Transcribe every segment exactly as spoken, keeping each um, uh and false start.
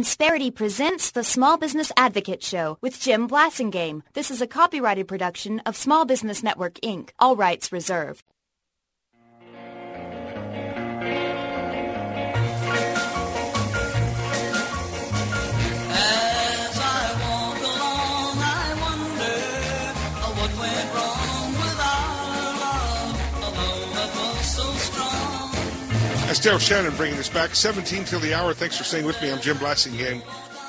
Insperity presents the Small Business Advocate Show with Jim Blasingame. This is a copyrighted production of Small Business Network, Incorporated. All rights reserved. As I walk along, I wonder what went wrong with our love, although it was so strong. That's Daryl Shannon bringing us back. seventeen till the hour. Thanks for staying with me. I'm Jim Blasingame.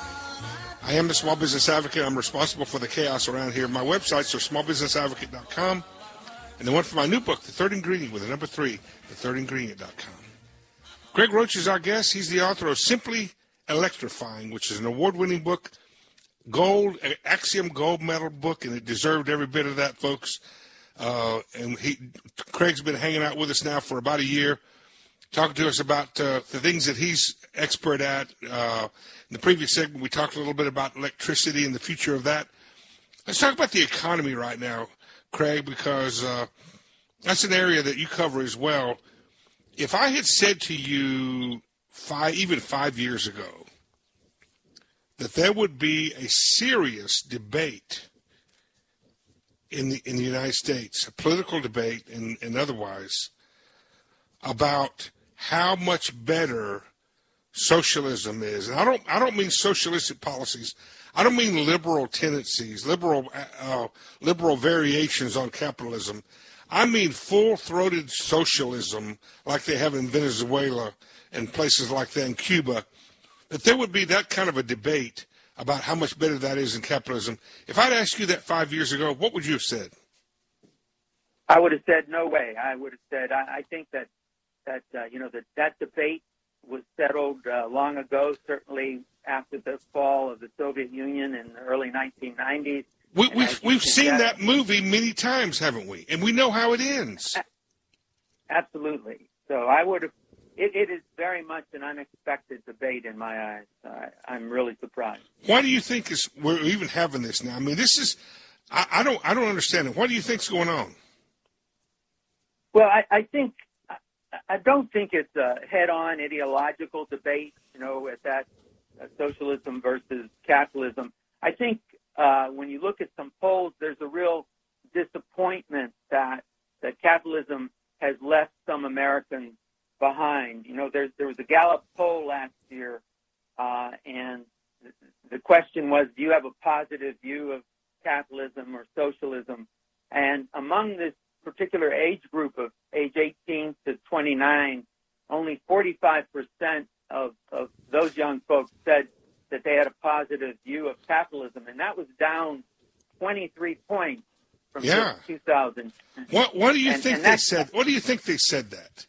I am the Small Business Advocate. I'm responsible for the chaos around here. My websites are small business advocate dot com. And the one for my new book, The Third Ingredient, with the number three, the third ingredient dot com. Greg Roach is our guest. He's the author of Simply Electrifying, which is an award-winning book, gold, Axiom gold medal book, and it deserved every bit of that, folks. Uh, and he, Craig's been hanging out with us now for about a year, talking to us about uh, the things that he's expert at. Uh, in the previous segment, we talked a little bit about electricity and the future of that. Let's talk about the economy right now, Craig, because uh, that's an area that you cover as well. If I had said to you five, even five years ago, that there would be a serious debate in the in the United States, a political debate and, and otherwise, about how much better socialism is, and I don't I don't mean socialistic policies. I don't mean liberal tendencies, liberal uh, liberal variations on capitalism. I mean full-throated socialism like they have in Venezuela and places like that in Cuba, that there would be that kind of a debate about how much better that is in capitalism. If I'd asked you that five years ago, what would you have said? I would have said no way. I would have said I, I think that that uh, you know that that debate was settled uh, long ago, certainly after the fall of the Soviet Union in the early nineteen nineties. We, we've we've seen that movie many times, haven't we? And we know how it ends. Absolutely. So I would have. It, it is very much an unexpected debate in my eyes. Uh, I'm really surprised. Why do you think is we're even having this now? I mean, this is. I, I don't. I don't understand it. What do you think's going on? Well, I, I think. I don't think it's a head-on ideological debate, you know, at that uh, socialism versus capitalism. I think uh, when you look at some polls, there's a real disappointment that that capitalism has left some Americans behind. You know, there's, there was a Gallup poll last year, uh, and the question was, do you have a positive view of capitalism or socialism? And among this particular age group of age eighteen to twenty-nine, only forty-five percent of, of those young folks said that they had a positive view of capitalism, and that was down twenty-three points from yeah. two thousand. What, what do you and, think and they said? What do you think they said that?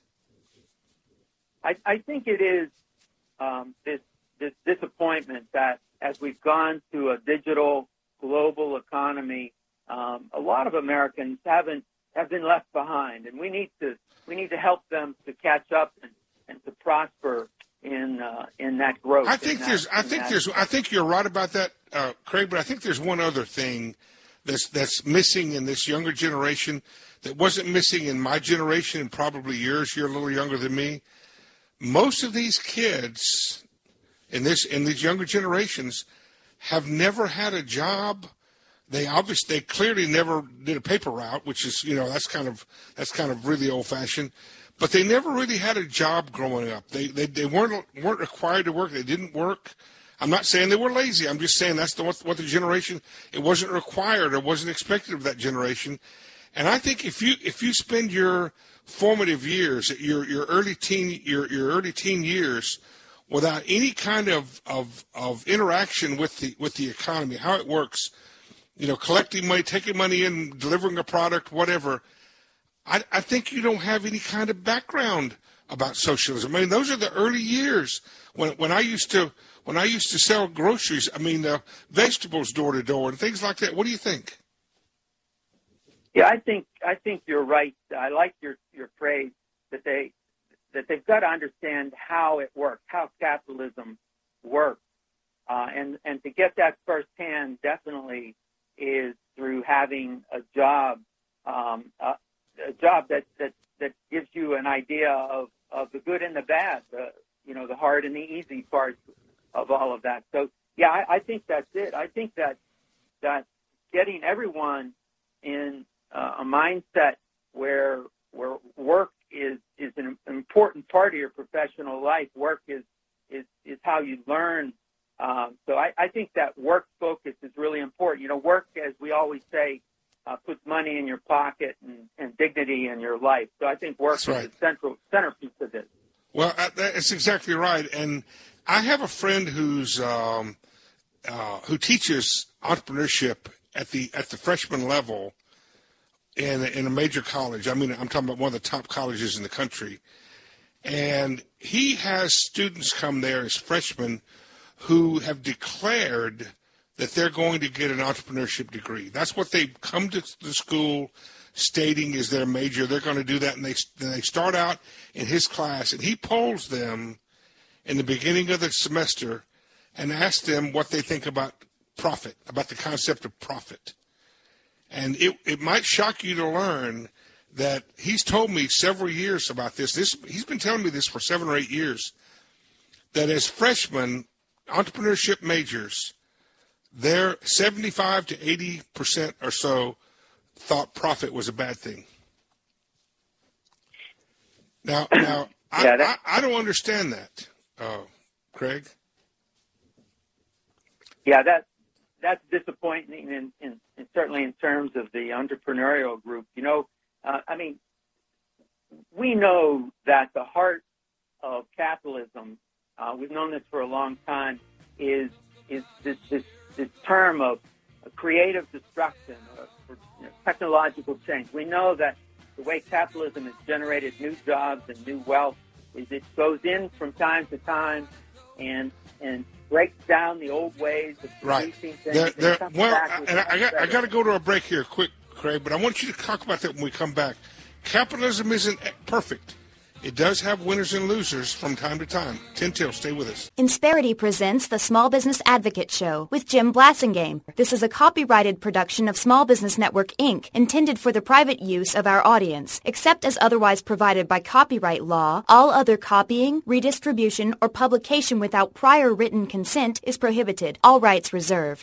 I, I think it is um, this this disappointment that as we've gone to a digital global economy, um, a lot of Americans haven't have been left behind, and we need to we need to help them to catch up and, and to prosper in uh, in that growth. I think that, there's I think that. there's I think you're right about that, uh, Craig. But I think there's one other thing that's that's missing in this younger generation that wasn't missing in my generation and probably yours. You're a little younger than me. Most of these kids in this in these younger generations have never had a job. They obviously, they clearly never did a paper route, which is, you know, that's kind of that's kind of really old fashioned. But they never really had a job growing up. They they, they weren't weren't required to work. They didn't work. I'm not saying they were lazy. I'm just saying that's the what, what the generation. It wasn't required or wasn't expected of that generation. And I think if you if you spend your formative years, your your early teen your your early teen years, without any kind of of, of interaction with the with the economy, how it works. You know, collecting money, taking money in, delivering a product, whatever. I, I think you don't have any kind of background about socialism. I mean, those are the early years when when I used to when I used to sell groceries. I mean, uh, vegetables door to door and things like that. What do you think? Yeah, I think I think you're right. I like your your phrase that they that they've got to understand how it works, how capitalism works, uh, and and to get that firsthand, definitely is through having a job, um, a, a job that, that that gives you an idea of, of the good and the bad, the you know the hard and the easy parts of all of that. So, yeah, I, I think that's it. I think that that getting everyone in uh, a mindset where where work is is an important part of your professional life. Work is is, is how you learn. Um, so I, I think that work focus is really important. You know, work, as we always say, uh, puts money in your pocket and, and dignity in your life. So I think work That's is right. the central centerpiece of this. Well, that's exactly right. And I have a friend who's um, uh, who teaches entrepreneurship at the at the freshman level in in a major college. I mean, I'm talking about one of the top colleges in the country. And he has students come there as freshmen who have declared that they're going to get an entrepreneurship degree. That's what they come to the school stating is their major. They're going to do that, and they, and they start out in his class, and he polls them in the beginning of the semester and asks them what they think about profit, about the concept of profit. And it, it might shock you to learn that he's told me several years about this. This he's been telling me this for seven or eight years, that as freshmen, entrepreneurship majors, they're seventy-five to eighty percent or so thought profit was a bad thing. Now, now yeah, I, I, I don't understand that, uh, Craig. Yeah, that that's disappointing, in, in, in certainly in terms of the entrepreneurial group. You know, uh, I mean, we know that the heart of capitalism, uh, we've known this for a long time, is is this this, this term of creative destruction or, or you know, technological change. We know that the way capitalism has generated new jobs and new wealth is it goes in from time to time and and breaks down the old ways of producing right. things. There, there, and well, and I, I got I got to go to a break here, quick, Craig. But I want you to talk about that when we come back. Capitalism isn't perfect. It does have winners and losers from time to time. Tin Till, stay with us. Insperity presents the Small Business Advocate Show with Jim Blassingame. This is a copyrighted production of Small Business Network, Incorporated, intended for the private use of our audience. Except as otherwise provided by copyright law, all other copying, redistribution, or publication without prior written consent is prohibited. All rights reserved.